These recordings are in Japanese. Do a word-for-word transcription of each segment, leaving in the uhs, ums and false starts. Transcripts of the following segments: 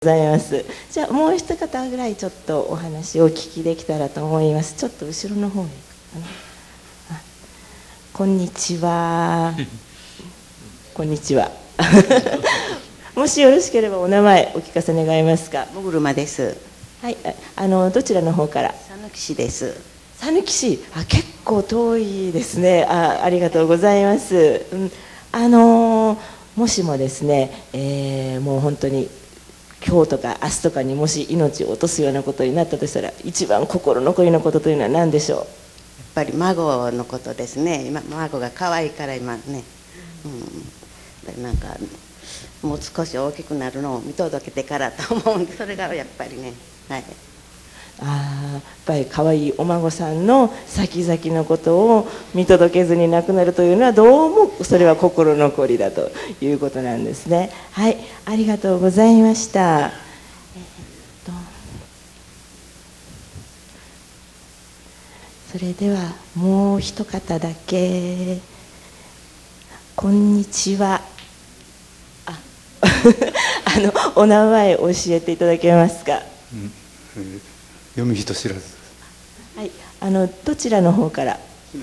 ございます。じゃあもう一方ぐらいちょっとお話をお聞きできたらと思います。ちょっと後ろの方へ行くかな。あ、こんにちは。こんにちは。もしよろしければお名前お聞かせ願えますか。 もぐるまです。 はい、あのどちらの方から。 さぬき市です。 さぬき市、あ、結構遠いですね。あ、ありがとうございます。うん、あのもしもですね、えー、もう本当に今日とか明日とかにもし命を落とすようなことになったとしたら、一番心残りのことというのは何でしょう。やっぱり孫のことですね。今孫が可愛いから今ね、うん、なんかもう少し大きくなるのを見届けてからと思うんで、それがやっぱりね、はい。 あ、やっぱり可愛いお孫さんの先々のことを見届けずに亡くなるというのは、どうもそれは心残りだということなんですね。はい、ありがとうございました。えー、っとそれではもう一方だけ。こんにちは。ああのお名前教えていただけますか。 うん、えー読み人知らず。 はい、あのどちらの方から。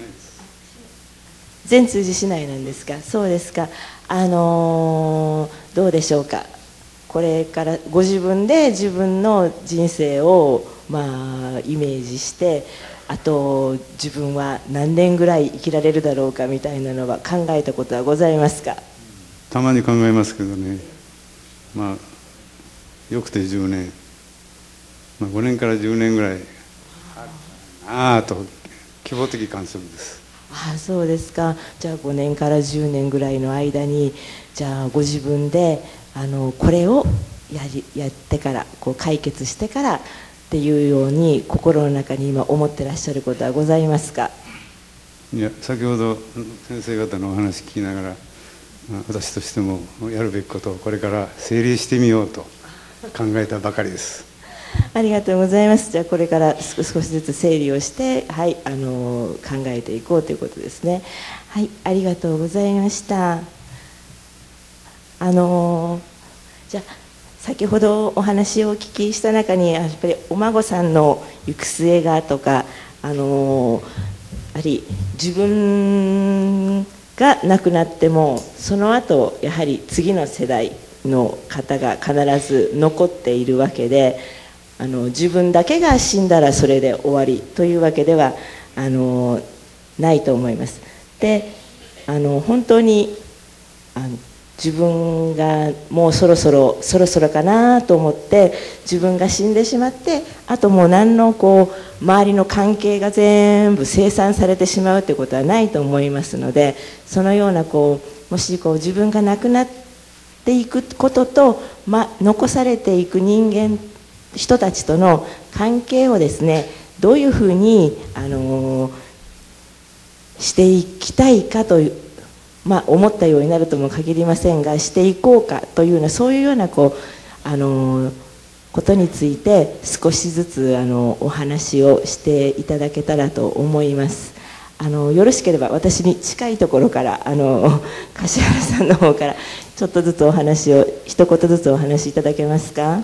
善通寺市内なんですか。そうですか。あのー、どうでしょうか。これからご自分で自分の人生をまあイメージして、あと自分は何年ぐらい生きられるだろうかみたいなのは考えたことはございますか。 たまに考えますけどね。まあよくてじゅうねん。まあ、ごねんからじゅうねんぐらいああと希望的観測です。 ああ、そうですか。じゃあごねんからじゅうねんぐらいの間に、じゃあご自分であのこれをやりやってからこう解決してからっていうように心の中に今思ってらっしゃることはございますか。 いや、先ほど先生方のお話聞きながら、私としてもやるべきことをこれから整理してみようと考えたばかりです。 ありがとうございます。じゃあこれから少しずつ整理をして、はい、あの考えていこうということですね。はい、ありがとうございました。あのじゃあ先ほどお話をお聞きした中に、やっぱりお孫さんの行く末がとか、あのやはり自分が亡くなってもその後やはり次の世代の方が必ず残っているわけで、あの自分だけが死んだらそれで終わりというわけではあのないと思います。で、あの本当にあの自分がもうそろそろそろそろかなと思って自分が死んでしまって、あともう何のこう周りの関係が全部清算されてしまうということはないと思いますので、そのようなこうもしこう自分が亡くなっていくことと、ま、残されていく人間人たちとの関係をですね、どういうふうに、あのー、していきたいかという、まあ、思ったようになるとも限りませんが、していこうかというような、そういうようなこう、あのー、ことについて少しずつ、あのー、お話をしていただけたらと思います。あのー、よろしければ私に近いところから、あのー、柏原さんの方からちょっとずつお話を一言ずつお話しいただけますか。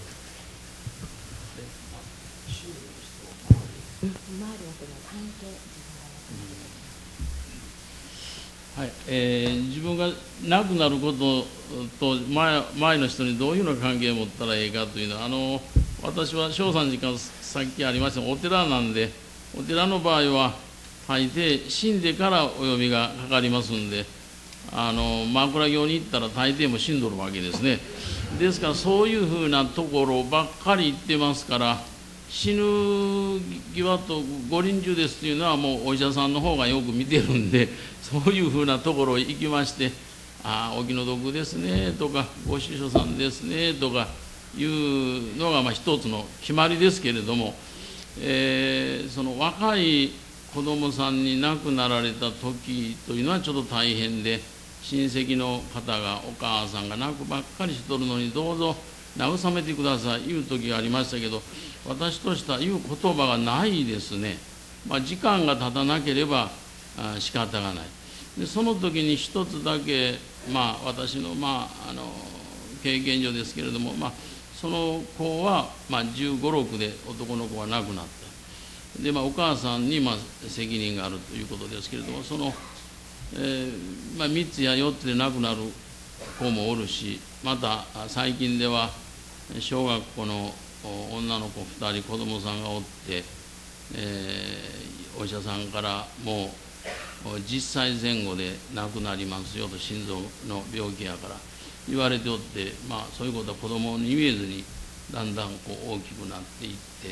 はい、えー、自分が亡くなることと 前, 前の人にどういうような関係を持ったらええかというのは、あの私は正山寺からさっきありましたお寺なんで、お寺の場合は大抵死んでからお呼びがかかりますんで、あの枕行に行ったら大抵も死んどるわけですね。ですからそういうふうなところばっかり行ってますから、死ぬ際とご臨終ですというのはもうお医者さんの方がよく見てるんで、そういうふうなところへ行きまして、ああお気の毒ですねとか、ご子所さんですねとかいうのがまあ一つの決まりですけれども、えー、その若い子供さんに亡くなられた時というのはちょっと大変で、親戚の方がお母さんが亡くばっかりしとるのにどうぞ慰めてくださいいう時がありましたけど、私としては言う言葉がないですね。まあ、時間が経たなければあ仕方がない。でその時に一つだけ、まあ、私の,、まあ、あの経験上ですけれども、まあ、 その子は、まあ、じゅうご、ろくで男の子は亡くなったで、まあ、お母さんにまあ責任があるということですけれども、その、えーまあ、みっつやよっつで亡くなる子もおるし、また最近では小学校の女の子ふたり子供さんがおって、えー、お医者さんからもうじゅっさいぜん後で亡くなりますよと、心臓の病気やから言われておって、まあ、そういうことは子供に言えずにだんだんこう大きくなっていって、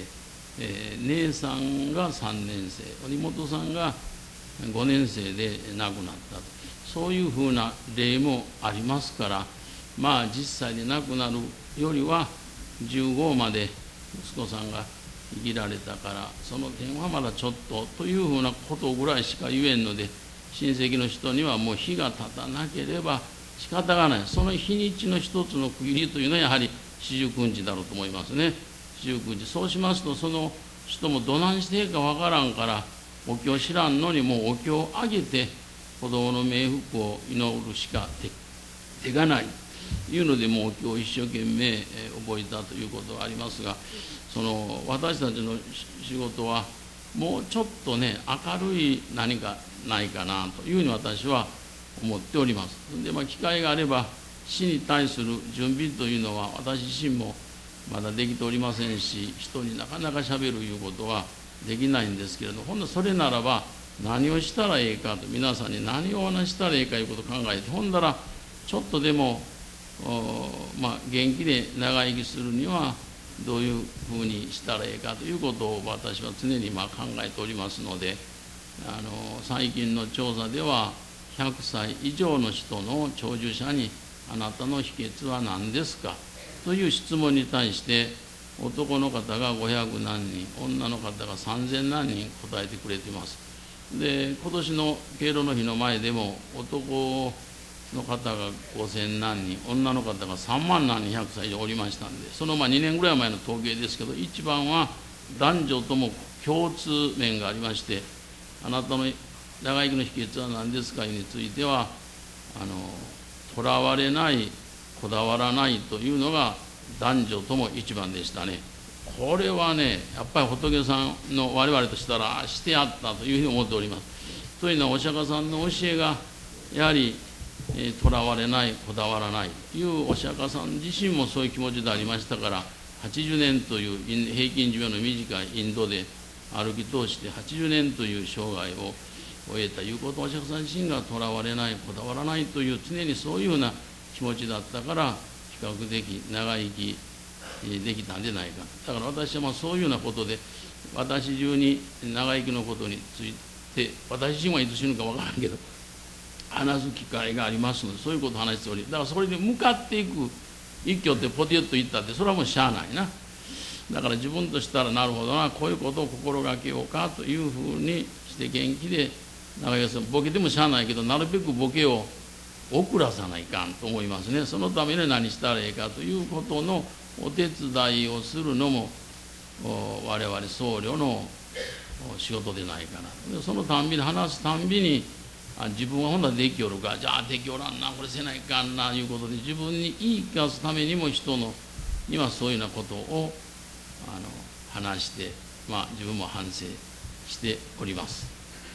えー、姉さんがさんねんせい、妹さんがごねんせいで亡くなったと、そういうふうな例もありますから、まあじゅっさいで亡くなるよりはじゅうごまで息子さんが生きられたから、その点はまだちょっとというふうなことぐらいしか言えんので、親戚の人にはもう日が経たなければ仕方がない。その日にちの一つの区切りというのはやはり四十九日だろうと思いますね。四十九日、そうしますとその人もどないしていいかわからんから、お経を知らんのにもうお経をあげて子供の冥福を祈るしか手がないというので、もうお経を一生懸命覚えたということがありますが、その私たちの仕事はもうちょっとね、明るい何かないかなというふうに私は思っております。で、まあ、機会があれば死に対する準備というのは私自身もまだできておりませんし、人になかなかしゃべるいうことはできないんですけれども、ほんとそれならば何をしたらええかと、皆さんに何をお話したらええかいうことを考えて、ほんだらちょっとでもまあ、元気で長生きするにはどういうふうにしたらええかということを私は常にまあ考えておりますので、あの最近の調査ではひゃくさい以上の人の長寿者にあなたの秘訣は何ですかという質問に対して、男の方がごひゃくなんにん、女の方がさんぜんなんにん答えてくれています。で、今年の敬老の日の前でも男の方がごせんなんにん、女の方がさんまんなんにんひゃくさい以上おりましたんで、そのまあにねんぐらい前の統計ですけど、一番は男女とも共通面がありまして、あなたの長生きの秘訣は何ですかについては、あのとらわれない、こだわらないというのが男女とも一番でしたね。これはね、やっぱり仏さんの我々としたらしてやったというふうに思っております。というのはお釈迦さんの教えがやはりとらわれない、こだわらないというお釈迦さん自身もそういう気持ちでありましたから、はちじゅうねんという平均寿命の短いインドで歩き通してはちじゅうねんという生涯を終えたいうことを、お釈迦さん自身がとらわれない、こだわらないという常にそういうような気持ちだったから、比較的長生きできたんじゃないか。だから私はまあそういうようなことで、私中に長生きのことについて、私自身はいつ死ぬか分からんけど話す機会がありますので、そういうことを話しており、だからそれに向かっていく、一挙ってポテッと言ったって、それはもうしゃあないな。だから自分としたら、なるほどな、こういうことを心がけようかというふうにして元気で長生きする。ボケてもしゃあないけど、なるべくボケを遅らさないかんと思いますね。そのために何したらええかということのお手伝いをするのも我々僧侶の仕事でないかな。でそのたんびに話すたんびに、あ自分はほんならできよるか、じゃあできよらんな、これせないかんないうことで、自分に言い聞かすためにも人のにはそういうようなことをあの話して、まあ、自分も反省しております。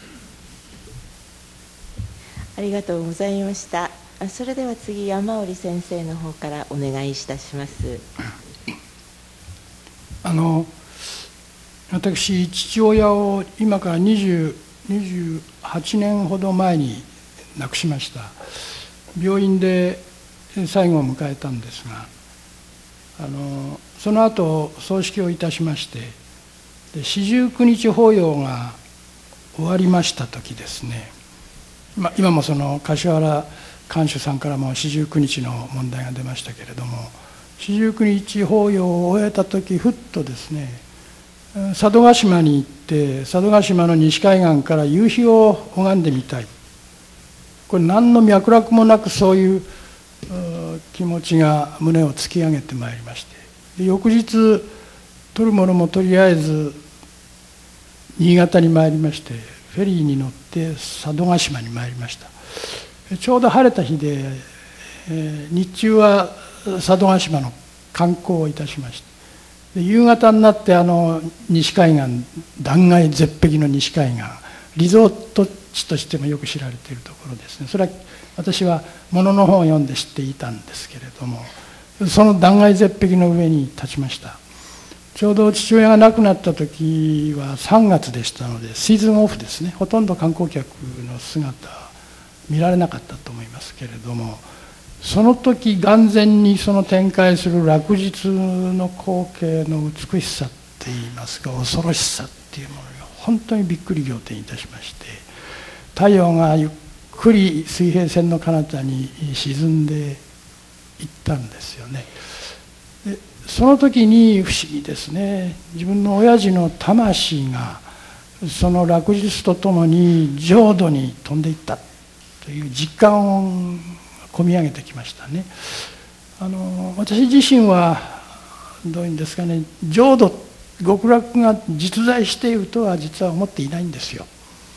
ありがとうございました。それでは次、山織先生の方からお願いいたします。 あの私、父親を今からにじゅう、にじゅうはちねんほど前に亡くしました。病院で最後を迎えたんですが、あのその後葬式をいたしまして、で四十九日法要が終わりました時ですね、ま、今もその柏原館主さんからも四十九日の問題が出ましたけれども、四十九日法要を終えた時、ふっとですね、佐渡島に行って佐渡島の西海岸から夕日を拝んでみたい、これ何の脈絡もなくそういう気持ちが胸を突き上げてまいりまして、で翌日取るものもとりあえず新潟に参りまして、フェリーに乗って佐渡島に参りました。ちょうど晴れた日で、えー、日中は佐渡島の観光をいたしました。で夕方になってあの西海岸、断崖絶壁の西海岸、リゾート地としてもよく知られているところですね。それは私は物の本を読んで知っていたんですけれども、その断崖絶壁の上に立ちました。ちょうど父親が亡くなった時はさんがつでしたので、シーズンオフですね。ほとんど観光客の姿は見られなかったと思いますけれども、その時眼前にその展開する落日の光景の美しさっていいますか、恐ろしさっていうものが本当にびっくり仰天いたしまして、太陽がゆっくり水平線の彼方に沈んでいったんですよね。でその時に不思議ですね、自分の親父の魂がその落日とともに浄土に飛んでいったという実感を込み上げてきましたね。あの私自身はどういうんですかね、浄土極楽が実在しているとは実は思っていないんですよ。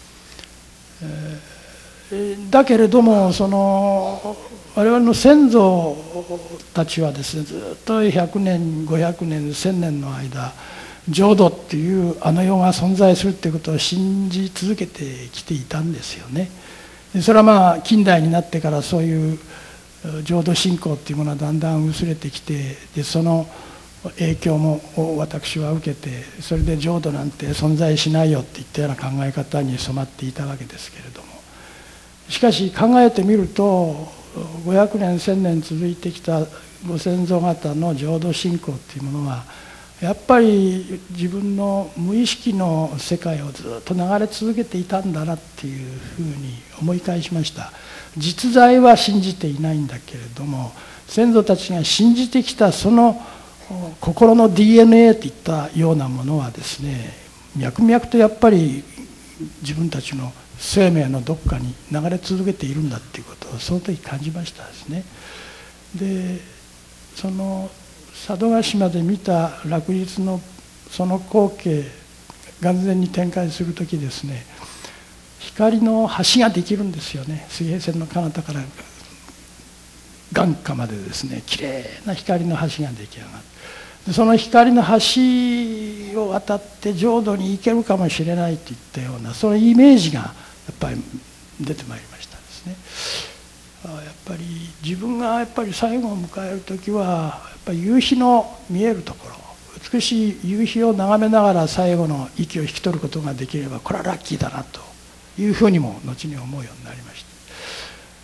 えー、だけれどもその我々の先祖たちはですね、ずっとひゃくねんごひゃくねんせんねんの間、浄土っていうあの世が存在するっていうことを信じ続けてきていたんですよね。でそれはまあ近代になってからそういう浄土信仰っていうものはだんだん薄れてきて、でその影響も私は受けて、それで浄土なんて存在しないよっていったような考え方に染まっていたわけですけれども、しかし考えてみるとごひゃくねんせんねん続いてきたご先祖方の浄土信仰っていうものはやっぱり自分の無意識の世界をずっと流れ続けていたんだなっていうふうに思い返しました。実在は信じていないんだけれども、先祖たちが信じてきたその心の ディーエヌエー といったようなものはですね、脈々とやっぱり自分たちの生命のどっかに流れ続けているんだっていうことをその時感じましたですね。でその佐渡島で見た落日のその光景、眼前に展開する時ですね、光の橋ができるんですよね。水平線の彼方から眼下までですね、きれいな光の橋が出来上がる。でその光の橋を渡って浄土に行けるかもしれないといったような、そのイメージがやっぱり出てまいりましたですね。やっぱり自分がやっぱり最後を迎える時はやっぱり夕日の見えるところ、美しい夕日を眺めながら最後の息を引き取ることができれば、これはラッキーだなというふうにも後に思うようになりました。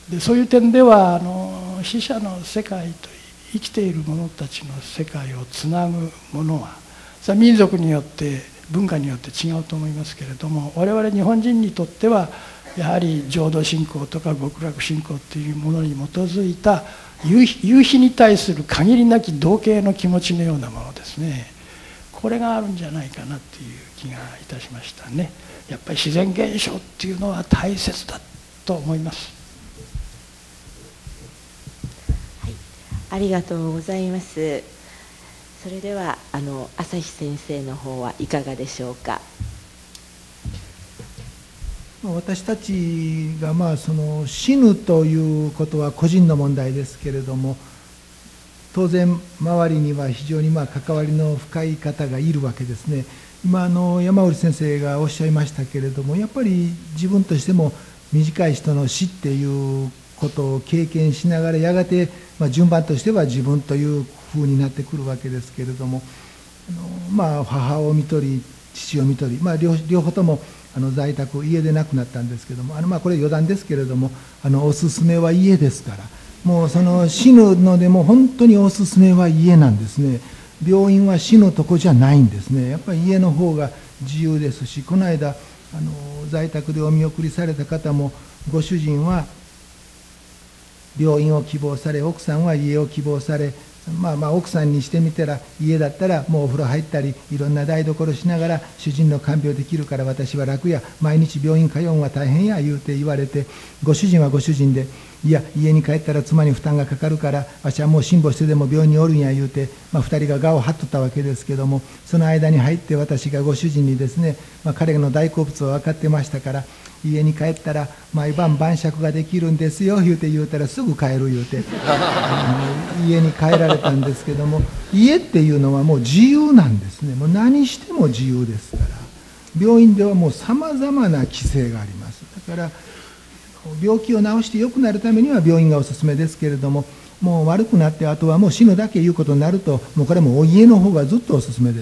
でそういう点ではあの死者の世界と生きている者たちの世界をつなぐものは、それは民族によって文化によって違うと思いますけれども、我々日本人にとってはやはり浄土信仰とか極楽信仰というものに基づいた夕日、夕日に対する限りなき同型の気持ちのようなものですね。これがあるんじゃないかなという気がいたしましたね。やっぱり自然現象っていうのは大切だと思います。 はい、ありがとうございます。それではあの朝日先生の方はいかがでしょうか。 私たちがまあその死ぬということは個人の問題ですけれども、当然周りには非常にまあ関わりの深い方がいるわけですね。今あの山織先生がおっしゃいましたけれども、やっぱり自分としても短い人の死っていうことを経験しながら、やがてまあ順番としては自分というふうになってくるわけですけれども、あのまあ母を看取り父を看取り、まあ、両, 両方ともあの在宅家で亡くなったんですけども、あのまあこれ余談ですけれども、あのおすすめは家ですから、もうその死ぬのでも本当におすすめは家なんですね。病院は死ぬとこじゃないんですね。やっぱり家の方が自由ですし、この間あの在宅でお見送りされた方も、ご主人は病院を希望され、奥さんは家を希望され、まあまあ奥さんにしてみたら、家だったらもうお風呂入ったりいろんな台所しながら主人の看病できるから私は楽や、毎日病院通うんは大変や言うて言われて、ご主人はご主人でいや家に帰ったら妻に負担がかかるからわしはもう辛抱してでも病院におるんや言うて、まあ、ふたりが我を張っとったわけですけども、その間に入って私がご主人にですね、まあ、彼の大好物を分かってましたから、家に帰ったら毎晩晩酌ができるんですよ言うて言うたらすぐ帰る言うてあの家に帰られたんですけども、家っていうのはもう自由なんですね。もう何しても自由ですから。病院ではもうさまざまな規制があります。だから病気を治して良くなるためには病院がおすすめですけれども、もう悪くなってあとはもう死ぬだけいうことになると、もうこれもお家の方がずっとおすすめです。